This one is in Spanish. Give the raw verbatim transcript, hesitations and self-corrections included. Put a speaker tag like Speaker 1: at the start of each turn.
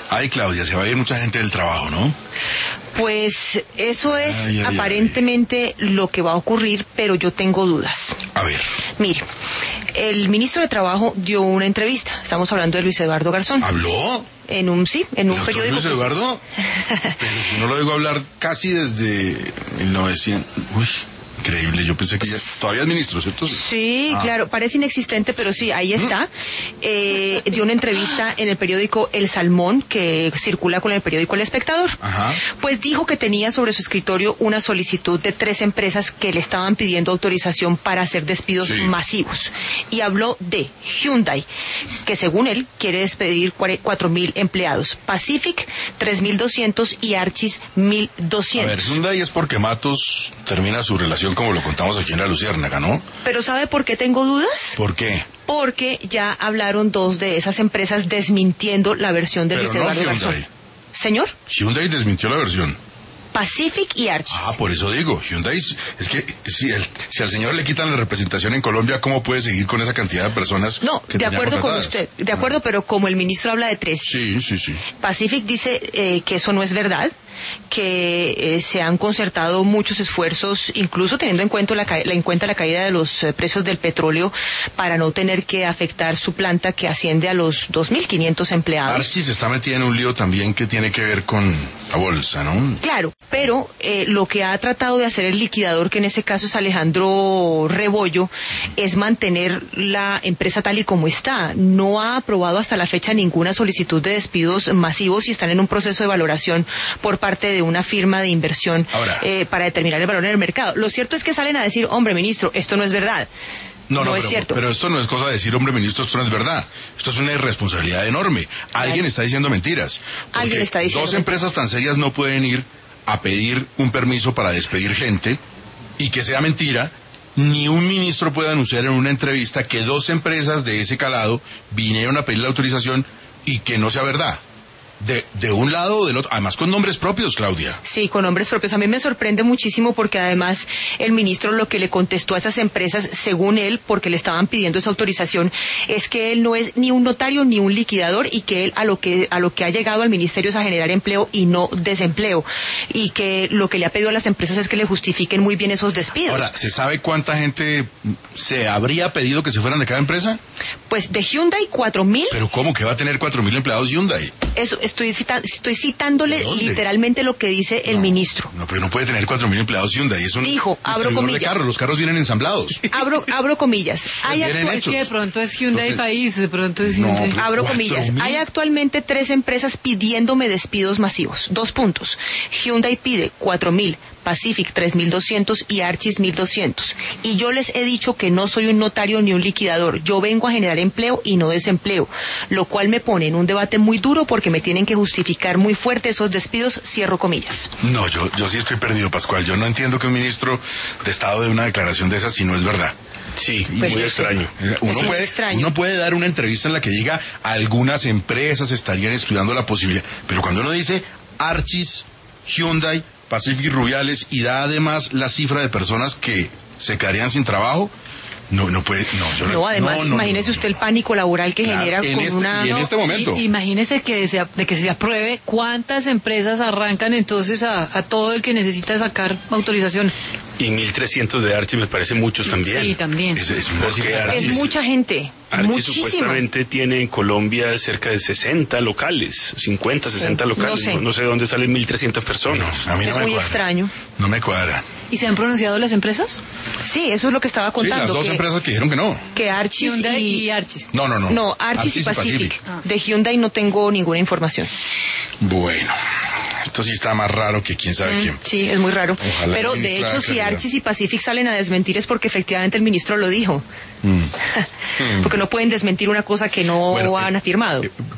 Speaker 1: Ay, Claudia, se va a ir mucha gente del trabajo, ¿no?
Speaker 2: Pues eso es
Speaker 1: ay, ay,
Speaker 2: aparentemente ay. lo que va a ocurrir, pero yo tengo dudas.
Speaker 1: A ver.
Speaker 2: Mire, el ministro de Trabajo dio una entrevista. Estamos hablando de Luis Eduardo Garzón.
Speaker 1: ¿Habló?
Speaker 2: En un, sí, en un periódico.
Speaker 1: ¿Luis Eduardo? Pero si no lo digo hablar casi desde mil novecientos... Uy... Increíble, yo pensé que ya todavía es ministro, ¿cierto?
Speaker 2: Sí,
Speaker 1: ah.
Speaker 2: claro, parece inexistente, pero sí, ahí está. Eh, dio una entrevista en el periódico El Salmón, que circula con el periódico El Espectador.
Speaker 1: Ajá.
Speaker 2: Pues dijo que tenía sobre su escritorio una solicitud de tres empresas que le estaban pidiendo autorización para hacer despidos
Speaker 1: sí.
Speaker 2: masivos. Y habló de Hyundai, que según él quiere despedir cuatro mil empleados. Pacific, tres mil doscientos y Archis, mil doscientos.
Speaker 1: A ver, Hyundai es porque Matos termina su relación como lo contamos aquí en La Luciérnaga, ¿no?
Speaker 2: Pero ¿sabe por qué tengo dudas?
Speaker 1: ¿Por qué?
Speaker 2: Porque ya hablaron dos de esas empresas desmintiendo la versión de Luis Eduardo Garzón. ¿Señor?
Speaker 1: Hyundai desmintió la versión.
Speaker 2: Pacific y Archis.
Speaker 1: Ah, por eso digo, Hyundai, es que si, el, si al señor le quitan la representación en Colombia, ¿cómo puede seguir con esa cantidad de personas?
Speaker 2: No,
Speaker 1: que
Speaker 2: de acuerdo con
Speaker 1: contratadas?
Speaker 2: usted, de acuerdo, ah. pero como el ministro habla de tres.
Speaker 1: Sí, sí, sí.
Speaker 2: Pacific dice eh, que eso no es verdad, que eh, se han concertado muchos esfuerzos, incluso teniendo en cuenta la, ca en cuenta la caída de los eh, precios del petróleo, para no tener que afectar su planta que asciende a los dos mil quinientos empleados.
Speaker 1: Archis está metida en un lío también que tiene que ver con la bolsa, ¿no?
Speaker 2: Claro, pero eh, lo que ha tratado de hacer el liquidador, que en ese caso es Alejandro Rebollo, es mantener la empresa tal y como está. No ha aprobado hasta la fecha ninguna solicitud de despidos masivos y están en un proceso de valoración por parte de una firma de inversión
Speaker 1: Ahora,
Speaker 2: eh, para determinar el valor en el mercado. Lo cierto es que salen a decir, hombre, ministro, esto no es verdad.
Speaker 1: No, no,
Speaker 2: no
Speaker 1: pero,
Speaker 2: es cierto.
Speaker 1: pero esto no es cosa de decir, hombre, ministro, esto no es verdad. Esto es una irresponsabilidad enorme. Alguien está diciendo mentiras.
Speaker 2: Alguien está diciendo
Speaker 1: dos empresas tan serias no pueden ir a pedir un permiso para despedir gente y que sea mentira. Ni un ministro puede anunciar en una entrevista que dos empresas de ese calado vinieron a pedir la autorización y que no sea verdad. De, de un lado o del otro, además con nombres propios, Claudia.
Speaker 2: Sí, con nombres propios. A mí me sorprende muchísimo porque además el ministro lo que le contestó a esas empresas, según él, porque le estaban pidiendo esa autorización, es que él no es ni un notario ni un liquidador y que él a lo que a lo que ha llegado al ministerio es a generar empleo y no desempleo, y que lo que le ha pedido a las empresas es que le justifiquen muy bien esos despidos.
Speaker 1: Ahora, ¿se sabe cuánta gente se habría pedido que se fueran de cada empresa?
Speaker 2: Pues de Hyundai, cuatro mil.
Speaker 1: ¿Pero cómo que va a tener cuatro mil empleados Hyundai?
Speaker 2: Eso, estoy, cita, estoy citándole literalmente lo que dice el
Speaker 1: no,
Speaker 2: ministro.
Speaker 1: No, pero no puede tener cuatro mil empleados Hyundai. Es un
Speaker 2: Dijo, abro comillas.
Speaker 1: De carros. Los carros vienen ensamblados.
Speaker 2: Abro, abro comillas.
Speaker 1: Hay vienen hechos.
Speaker 3: De pronto es Hyundai Entonces, País, de pronto es Hyundai.
Speaker 1: No,
Speaker 2: abro comillas. Hay actualmente tres empresas pidiéndome despidos masivos. Dos puntos. Hyundai pide cuatro mil. Pacific tres mil doscientos y Archis mil doscientos. Y yo les he dicho que no soy un notario ni un liquidador. Yo vengo a generar empleo y no desempleo, lo cual me pone en un debate muy duro porque me tienen que justificar muy fuerte esos despidos, cierro comillas.
Speaker 1: No, yo, yo sí estoy perdido, Pascual. Yo no entiendo que un ministro de Estado dé una declaración de esas si no es verdad.
Speaker 4: Sí, pues muy extraño.
Speaker 1: Uno puede, extraño. uno puede dar una entrevista en la que diga algunas empresas estarían estudiando la posibilidad, pero cuando uno dice Archis, Hyundai, Pacific y Rubiales y da además la cifra de personas que se quedarían sin trabajo, no no puede, no, yo no.
Speaker 2: No, además,
Speaker 1: no, no,
Speaker 2: imagínese
Speaker 1: no, no,
Speaker 2: usted el pánico laboral que claro, genera con
Speaker 1: este,
Speaker 2: una...
Speaker 1: Y en este momento.
Speaker 3: Y, imagínese que se, de que se apruebe, ¿cuántas empresas arrancan entonces a, a todo el que necesita sacar autorización?
Speaker 4: Y mil trescientos de Archis me parece muchos también.
Speaker 3: Sí, también.
Speaker 1: Es, es,
Speaker 2: es, es mucha gente.
Speaker 4: Archis
Speaker 2: Muchísimo.
Speaker 4: supuestamente tiene en Colombia cerca de sesenta locales, cincuenta, sí, sesenta locales.
Speaker 2: No sé,
Speaker 4: no, no sé de dónde salen mil trescientas personas.
Speaker 1: No, a mí no
Speaker 2: es
Speaker 1: me
Speaker 2: muy
Speaker 1: cuadra.
Speaker 2: extraño.
Speaker 1: No me cuadra.
Speaker 3: ¿Y se han pronunciado las empresas?
Speaker 2: Sí, eso es lo que estaba contando.
Speaker 1: Sí, las dos
Speaker 2: que,
Speaker 1: empresas que dijeron que no.
Speaker 2: Que Archis
Speaker 3: Hyundai
Speaker 2: y...
Speaker 3: y Archis.
Speaker 1: No, no, no.
Speaker 2: No, Archis, Archis y Pacific. Y Pacific. Ah. De Hyundai no tengo ninguna información.
Speaker 1: Bueno. Esto sí está más raro que quién sabe mm, quién.
Speaker 2: Sí, es muy raro.
Speaker 1: Ojalá.
Speaker 2: Pero de hecho, si Archis y Pacific salen a desmentir es porque efectivamente el ministro lo dijo. Mm. Porque no pueden desmentir una cosa que no bueno, han afirmado. Eh,